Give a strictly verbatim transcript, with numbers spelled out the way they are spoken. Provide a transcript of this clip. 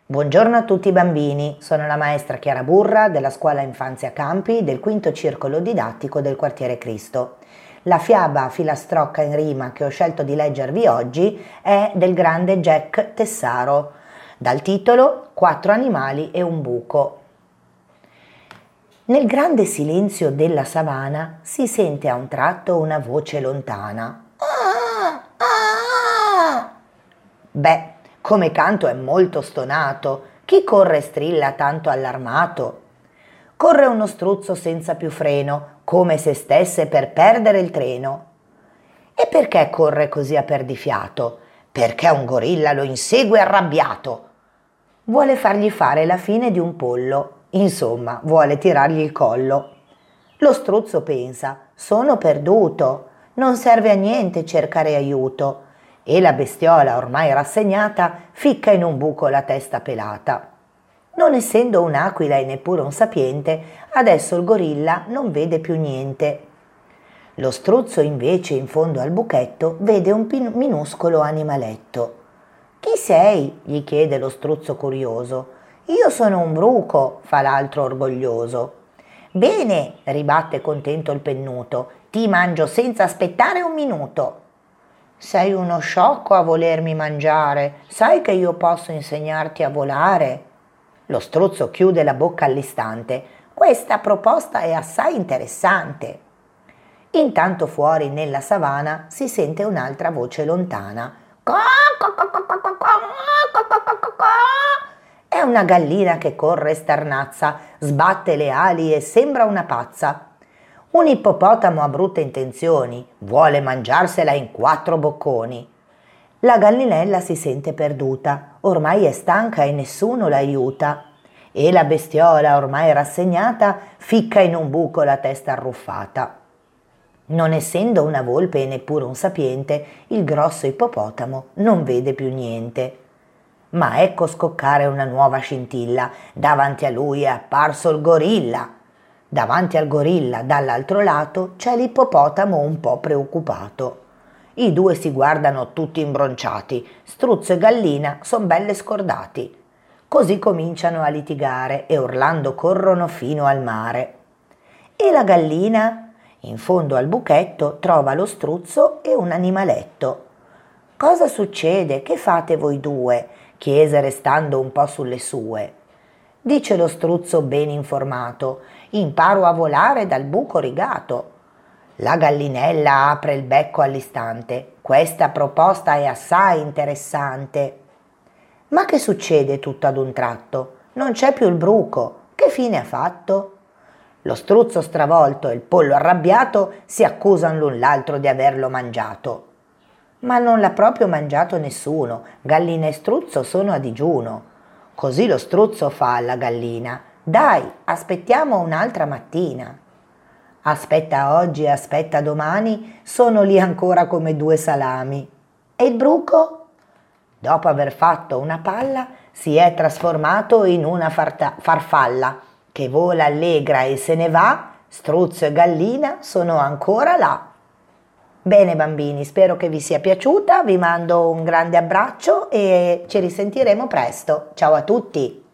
Buongiorno a tutti i bambini, sono la maestra Chiara Burra della scuola Infanzia Campi del quinto circolo didattico del quartiere Cristo. La fiaba Filastrocca in rima che ho scelto di leggervi oggi è del grande Jack Tessaro, dal titolo Quattro animali e un buco. Nel grande silenzio della savana si sente a un tratto una voce lontana. Ah, ah. Beh, come canto è molto stonato. Chi corre e strilla tanto allarmato? Corre uno struzzo senza più freno, come se stesse per perdere il treno. E perché corre così a perdifiato? Perché un gorilla lo insegue arrabbiato. Vuole fargli fare la fine di un pollo, insomma, vuole tirargli il collo. Lo struzzo pensa: sono perduto, non serve a niente cercare aiuto. E la bestiola, ormai rassegnata, ficca in un buco la testa pelata. Non essendo un'aquila e neppure un sapiente, adesso il gorilla non vede più niente. Lo struzzo invece in fondo al buchetto vede un pin- minuscolo animaletto. «Chi sei?» gli chiede lo struzzo curioso. «Io sono un bruco», fa l'altro orgoglioso. «Bene», ribatte contento il pennuto, «ti mangio senza aspettare un minuto». «Sei uno sciocco a volermi mangiare, sai che io posso insegnarti a volare?» Lo struzzo chiude la bocca all'istante. «Questa proposta è assai interessante». Intanto fuori nella savana si sente un'altra voce lontana. È una gallina che corre e starnazza, sbatte le ali e sembra una pazza. Un ippopotamo ha brutte intenzioni, vuole mangiarsela in quattro bocconi. La gallinella si sente perduta, ormai è stanca e nessuno l'aiuta. E la bestiola, ormai rassegnata, ficca in un buco la testa arruffata. Non essendo una volpe e neppure un sapiente, il grosso ippopotamo non vede più niente. Ma ecco scoccare una nuova scintilla, davanti a lui è apparso il gorilla. Davanti al gorilla, dall'altro lato, c'è l'ippopotamo un po' preoccupato. I due si guardano tutti imbronciati, struzzo e gallina son belle scordati. Così cominciano a litigare e urlando corrono fino al mare. E la gallina, in fondo al buchetto, trova lo struzzo e un animaletto. «Cosa succede? Che fate voi due?» chiese restando un po' sulle sue. Dice lo struzzo ben informato: «Imparo a volare dal buco rigato». La gallinella apre il becco all'istante. «Questa proposta è assai interessante». «Ma che succede tutto ad un tratto? Non c'è più il bruco. Che fine ha fatto?» Lo struzzo stravolto e il pollo arrabbiato si accusano l'un l'altro di averlo mangiato. Ma non l'ha proprio mangiato nessuno, gallina e struzzo sono a digiuno. Così lo struzzo fa alla gallina: «Dai, aspettiamo un'altra mattina». Aspetta oggi e aspetta domani, sono lì ancora come due salami. E il bruco? Dopo aver fatto una palla, si è trasformato in una farta- farfalla, che vola allegra e se ne va. Struzzo e gallina sono ancora là. Bene bambini, spero che vi sia piaciuta, vi mando un grande abbraccio e ci risentiremo presto. Ciao a tutti!